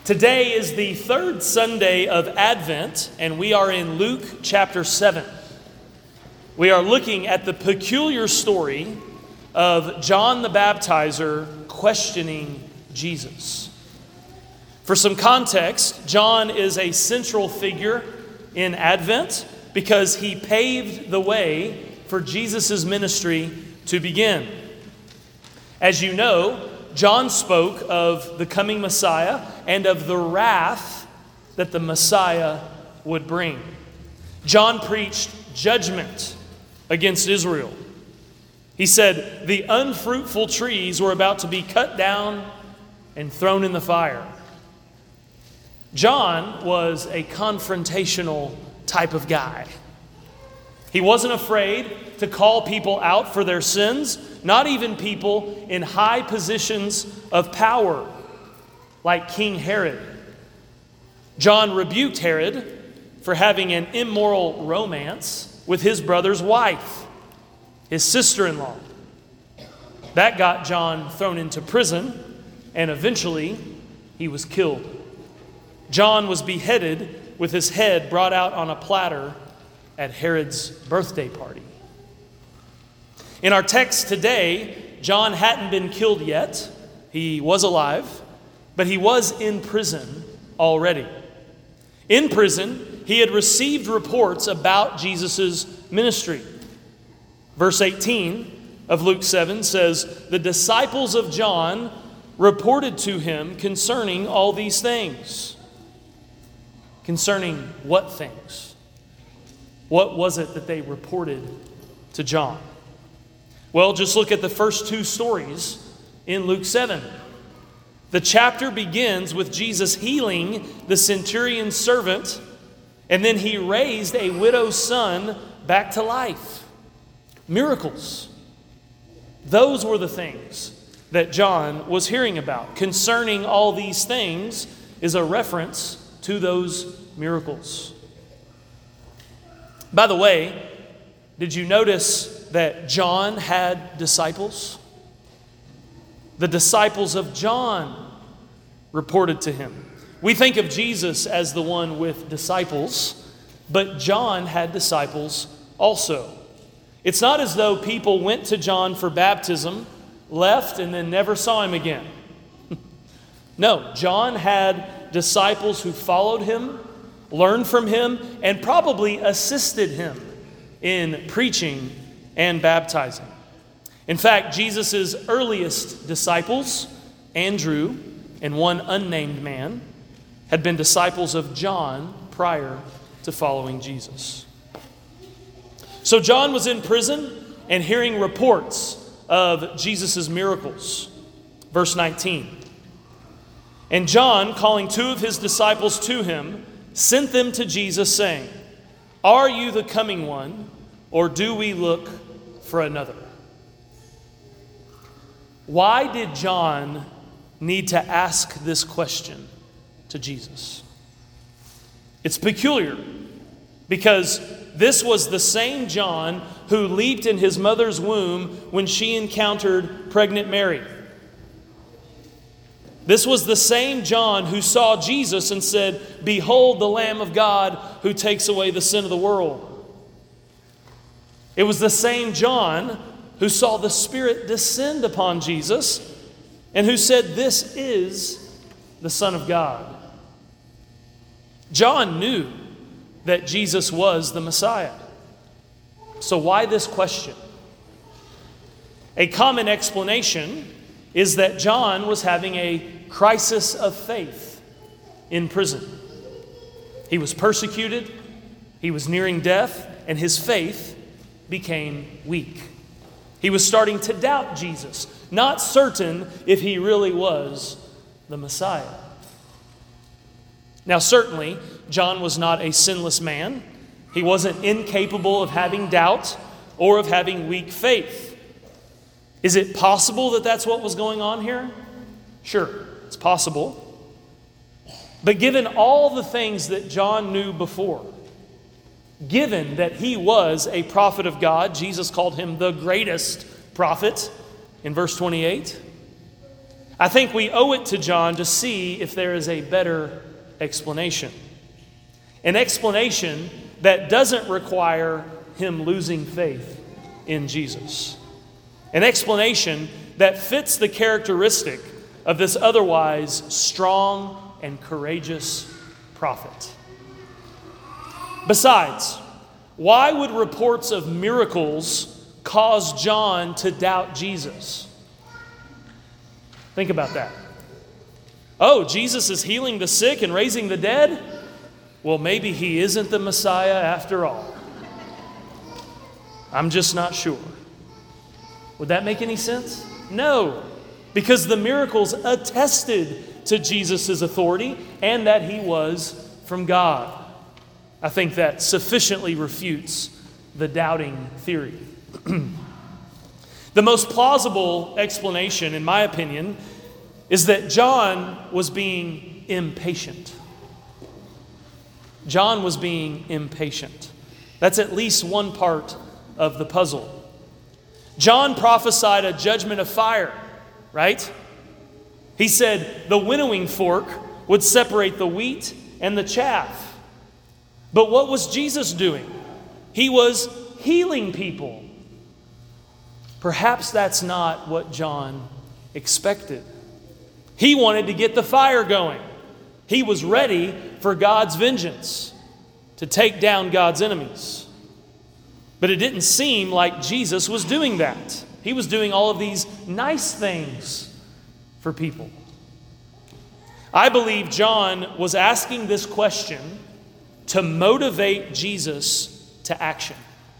Today is the third Sunday of Advent, and we are in Luke chapter 7. We are looking at the peculiar story of John the Baptizer questioning Jesus. For some context, John is a central figure in Advent because he paved the way for Jesus' ministry to begin. As you know, John spoke of the coming Messiah and of the wrath that the Messiah would bring. John preached judgment against Israel. He said the unfruitful trees were about to be cut down and thrown in the fire. John was a confrontational type of guy. He wasn't afraid to call people out for their sins, not even people in high positions of power, like King Herod. John rebuked Herod for having an immoral romance with his brother's wife, his sister-in-law. That got John thrown into prison, and eventually he was killed. John was beheaded with his head brought out on a platter at Herod's birthday party. In our text today, John hadn't been killed yet. He was alive, but he was in prison already. In prison, he had received reports about Jesus' ministry. Verse 18 of Luke 7 says, "The disciples of John reported to him concerning all these things." Concerning what things? What was it that they reported to John? Well, just look at the first two stories in Luke 7. The chapter begins with Jesus healing the centurion's servant, and then he raised a widow's son back to life. Miracles. Those were the things that John was hearing about. Concerning all these things is a reference to those miracles. By the way, did you notice that John had disciples? The disciples of John reported to him. We think of Jesus as the one with disciples, but John had disciples also. It's not as though people went to John for baptism, left, and then never saw him again. No, John had disciples who followed him, learned from him, and probably assisted him in preaching and baptizing. In fact, Jesus' earliest disciples, Andrew and one unnamed man, had been disciples of John prior to following Jesus. So John was in prison and hearing reports of Jesus' miracles. Verse 19. "And John, calling two of his disciples to him, sent them to Jesus, saying, 'Are you the coming one, or do we look for another?'" Why did John need to ask this question to Jesus? It's peculiar because this was the same John who leaped in his mother's womb when she encountered pregnant Mary. This was the same John who saw Jesus and said, "Behold the Lamb of God who takes away the sin of the world." It was the same John who saw the Spirit descend upon Jesus and who said, "This is the Son of God." John knew that Jesus was the Messiah. So why this question? A common explanation is that John was having a crisis of faith in prison. He was persecuted, he was nearing death, and his faith became weak. He was starting to doubt Jesus, not certain if he really was the Messiah. Now, certainly, John was not a sinless man. He wasn't incapable of having doubt or of having weak faith. Is it possible that that's what was going on here? Sure, it's possible. But given all the things that John knew before, given that he was a prophet of God, Jesus called him the greatest prophet in verse 28, I think we owe it to John to see if there is a better explanation. An explanation that doesn't require him losing faith in Jesus. An explanation that fits the characteristic of this otherwise strong and courageous prophet. Besides, why would reports of miracles cause John to doubt Jesus? Think about that. Oh, Jesus is healing the sick and raising the dead? Well, maybe he isn't the Messiah after all. I'm just not sure. Would that make any sense? No, because the miracles attested to Jesus' authority and that he was from God. I think that sufficiently refutes the doubting theory. The most plausible explanation, in my opinion, is that John was being impatient. John was being impatient. That's at least one part of the puzzle. John prophesied a judgment of fire, right? He said the winnowing fork would separate the wheat and the chaff. But what was Jesus doing? He was healing people. Perhaps that's not what John expected. He wanted to get the fire going. He was ready for God's vengeance, to take down God's enemies. But it didn't seem like Jesus was doing that. He was doing all of these nice things for people. I believe John was asking this question to motivate Jesus to action.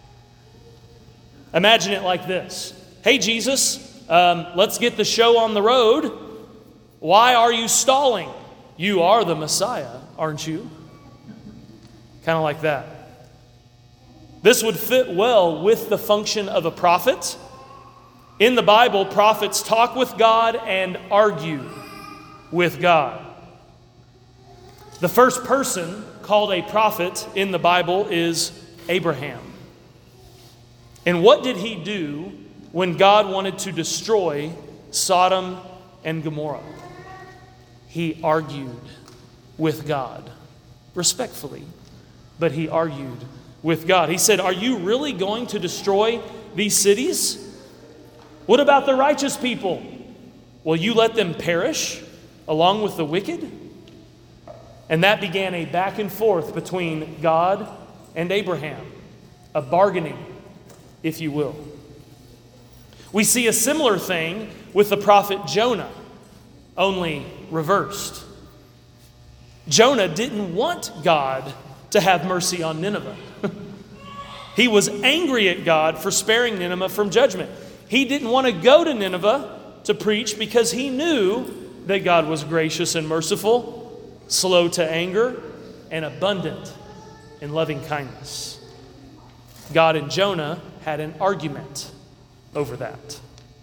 Imagine it like this. Hey, Jesus, let's get the show on the road. Why are you stalling? You are the Messiah, aren't you? Kind of like that. This would fit well with the function of a prophet. In the Bible, prophets talk with God and argue with God. The first person called a prophet in the Bible is Abraham. And what did he do when God wanted to destroy Sodom and Gomorrah? He argued with God, respectfully, but he argued with God. He said, "Are you really going to destroy these cities? What about the righteous people? Will you let them perish along with the wicked?" And that began a back and forth between God and Abraham, a bargaining, if you will. We see a similar thing with the prophet Jonah, only reversed. Jonah didn't want God to have mercy on Nineveh. He was angry at God for sparing Nineveh from judgment. He didn't want to go to Nineveh to preach because he knew that God was gracious and merciful, slow to anger, and abundant in loving kindness. God and Jonah had an argument over that.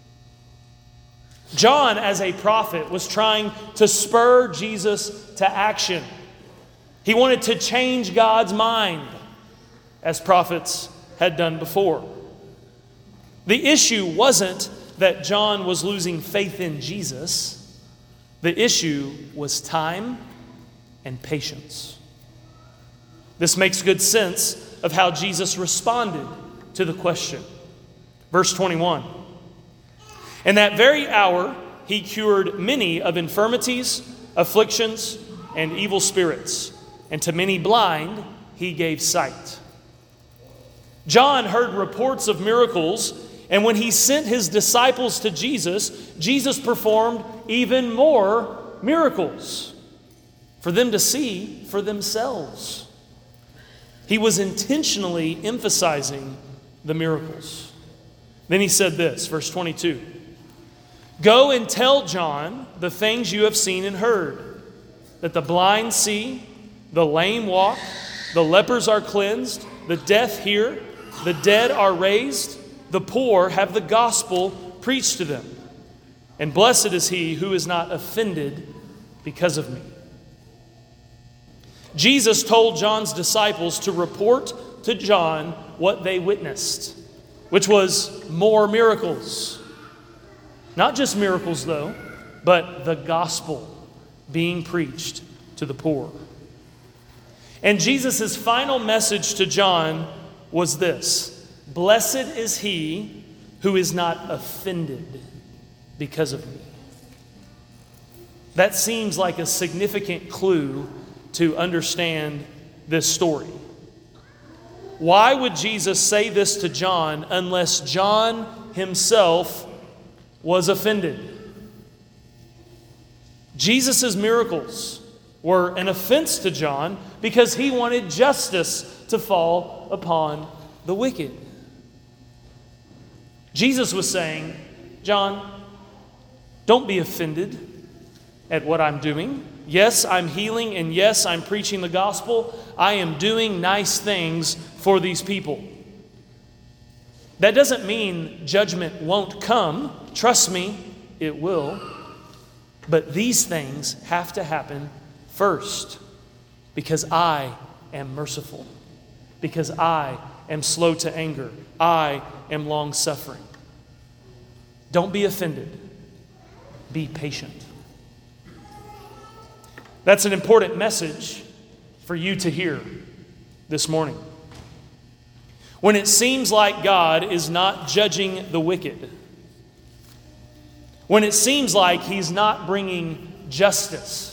John, as a prophet, was trying to spur Jesus to action. He wanted to change God's mind, as prophets had done before. The issue wasn't that John was losing faith in Jesus. The issue was time and patience. This makes good sense of how Jesus responded to the question. Verse 21. In that very hour, he cured many of infirmities, afflictions, and evil spirits, and to many blind he gave sight. John heard reports of miracles, and when he sent his disciples to Jesus, Jesus performed even more miracles for them to see for themselves. He was intentionally emphasizing the miracles. Then he said this, verse 22. "Go and tell John the things you have seen and heard, that the blind see, the lame walk, the lepers are cleansed, the deaf hear, the dead are raised, the poor have the gospel preached to them. And blessed is he who is not offended because of me." Jesus told John's disciples to report to John what they witnessed, which was more miracles. Not just miracles, though, but the gospel being preached to the poor. And Jesus' final message to John was this: blessed is he who is not offended because of me. That seems like a significant clue to understand this story. Why would Jesus say this to John unless John himself was offended? Jesus' miracles were an offense to John because he wanted justice to fall upon the wicked. Jesus was saying, John, don't be offended at what I'm doing. Yes, I'm healing, and yes, I'm preaching the gospel. I am doing nice things for these people. That doesn't mean judgment won't come. Trust me, it will. But these things have to happen first, because I am merciful, because I am slow to anger, I am long-suffering. Don't be offended. Be patient. That's an important message for you to hear this morning. When it seems like God is not judging the wicked, when it seems like He's not bringing justice,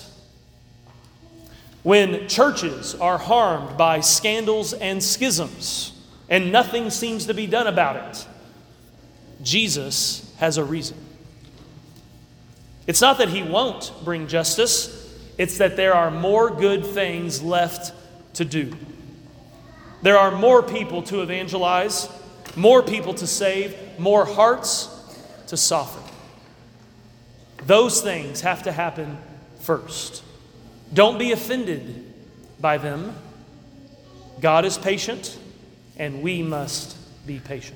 when churches are harmed by scandals and schisms and nothing seems to be done about it, Jesus has a reason. It's not that He won't bring justice, it's that there are more good things left to do. There are more people to evangelize, more people to save, more hearts to soften. Those things have to happen first. Don't be offended by them. God is patient, and we must be patient.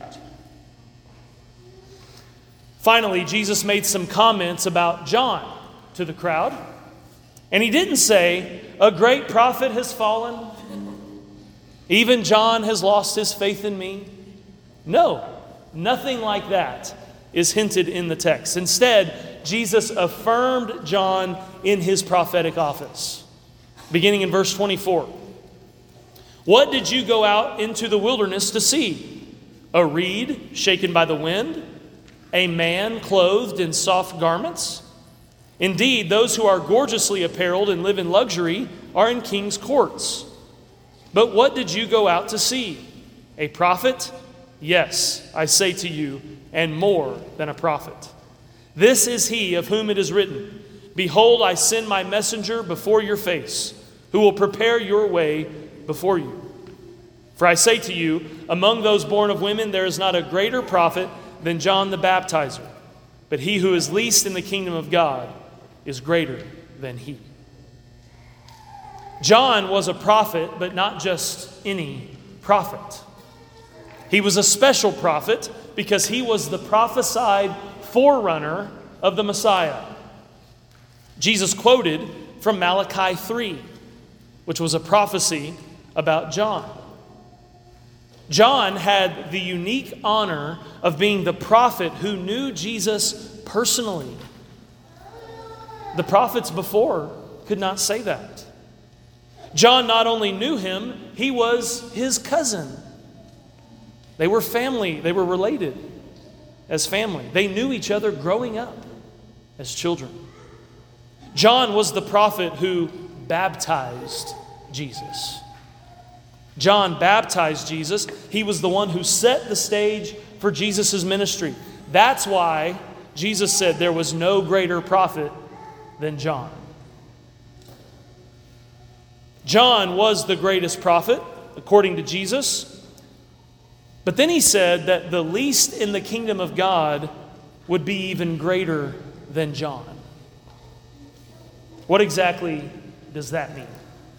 Finally, Jesus made some comments about John to the crowd. And He didn't say, a great prophet has fallen. Even John has lost his faith in me. No, nothing like that is hinted in the text. Instead, Jesus affirmed John in his prophetic office. Beginning in verse 24. What did you go out into the wilderness to see? A reed shaken by the wind? A man clothed in soft garments? Indeed, those who are gorgeously apparelled and live in luxury are in king's courts. But what did you go out to see? A prophet? Yes, I say to you, and more than a prophet. This is he of whom it is written, behold, I send my messenger before your face, who will prepare your way before you. For I say to you, among those born of women, there is not a greater prophet than John the Baptizer. But he who is least in the kingdom of God is greater than he. John was a prophet, but not just any prophet. He was a special prophet because he was the prophesied forerunner of the Messiah. Jesus quoted from Malachi 3, which was a prophecy about John. John had the unique honor of being the prophet who knew Jesus personally. The prophets before could not say that. John not only knew him, he was his cousin. They were family. They were related as family. They knew each other growing up as children. John was the prophet who baptized Jesus. John baptized Jesus. He was the one who set the stage for Jesus' ministry. That's why Jesus said there was no greater prophet than John. John was the greatest prophet, according to Jesus. But then he said that the least in the kingdom of God would be even greater than John. What exactly does that mean?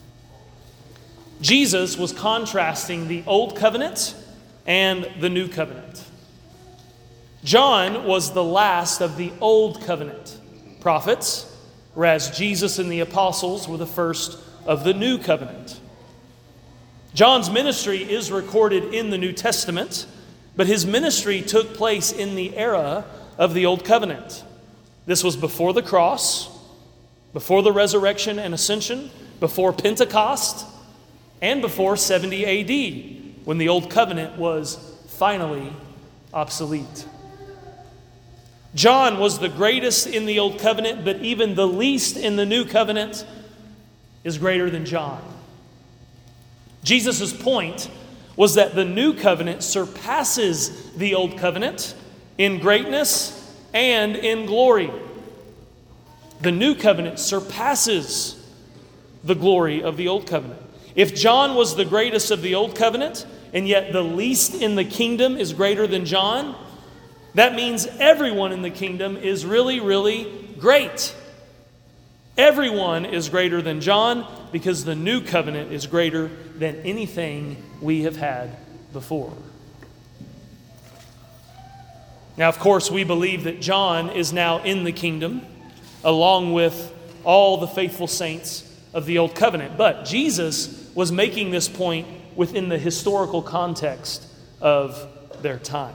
Jesus was contrasting the Old Covenant and the New Covenant. John was the last of the Old Covenant prophets, whereas Jesus and the apostles were the first of the New Covenant. John's ministry is recorded in the New Testament, but his ministry took place in the era of the Old Covenant. This was before the cross, before the resurrection and ascension, before Pentecost, and before 70 AD, when the Old Covenant was finally obsolete. John was the greatest in the Old Covenant, but even the least in the New Covenant is greater than John. Jesus' point was that the New Covenant surpasses the Old Covenant in greatness and in glory. The New Covenant surpasses the glory of the Old Covenant. If John was the greatest of the Old Covenant, and yet the least in the kingdom is greater than John, that means everyone in the kingdom is really, really great. Everyone is greater than John because the New Covenant is greater than anything we have had before. Now, of course, we believe that John is now in the kingdom, along with all the faithful saints of the Old Covenant. But Jesus was making this point within the historical context of their time.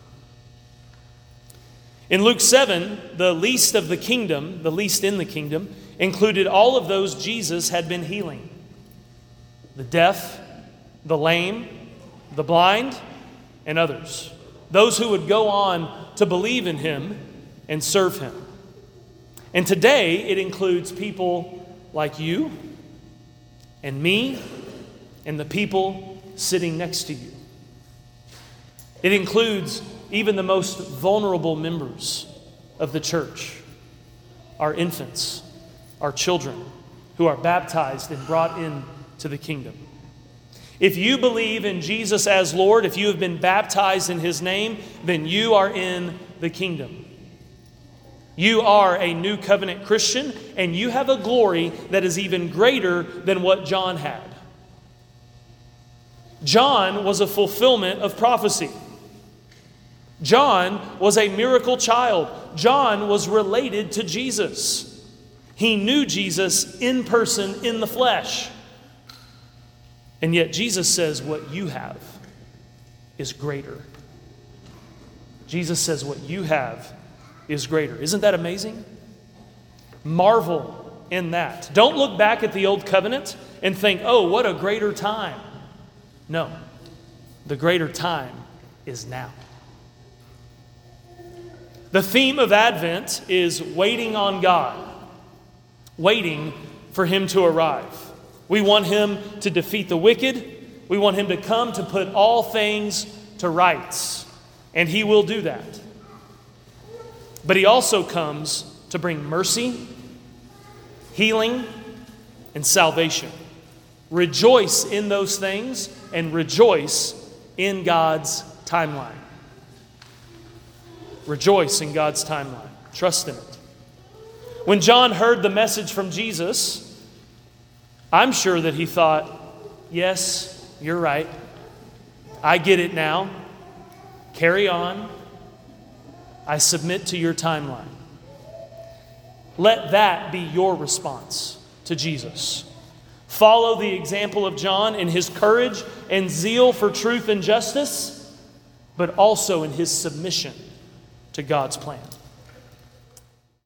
In Luke 7, the least of the kingdom, the least in the kingdom, included all of those Jesus had been healing: the deaf, the lame, the blind, and others. Those who would go on to believe in him and serve him. And today it includes people like you and me and the people sitting next to you. It includes even the most vulnerable members of the church, our infants, our children, who are baptized and brought into the kingdom. If you believe in Jesus as Lord, if you have been baptized in his name, then you are in the kingdom. You are a new covenant Christian, and you have a glory that is even greater than what John had. John was a fulfillment of prophecy. John was a miracle child. John was related to Jesus. He knew Jesus in person, in the flesh. And yet Jesus says what you have is greater. Jesus says what you have is greater. Isn't that amazing? Marvel in that. Don't look back at the Old Covenant and think, oh, what a greater time. No, the greater time is now. The theme of Advent is waiting on God, waiting for him to arrive. We want him to defeat the wicked. We want him to come to put all things to rights. And he will do that. But he also comes to bring mercy, healing, and salvation. Rejoice in those things and rejoice in God's timeline. Rejoice in God's timeline. Trust in it. When John heard the message from Jesus, I'm sure that he thought, yes, you're right. I get it now. Carry on. I submit to your timeline. Let that be your response to Jesus. Follow the example of John in his courage and zeal for truth and justice, but also in his submission to God's plan.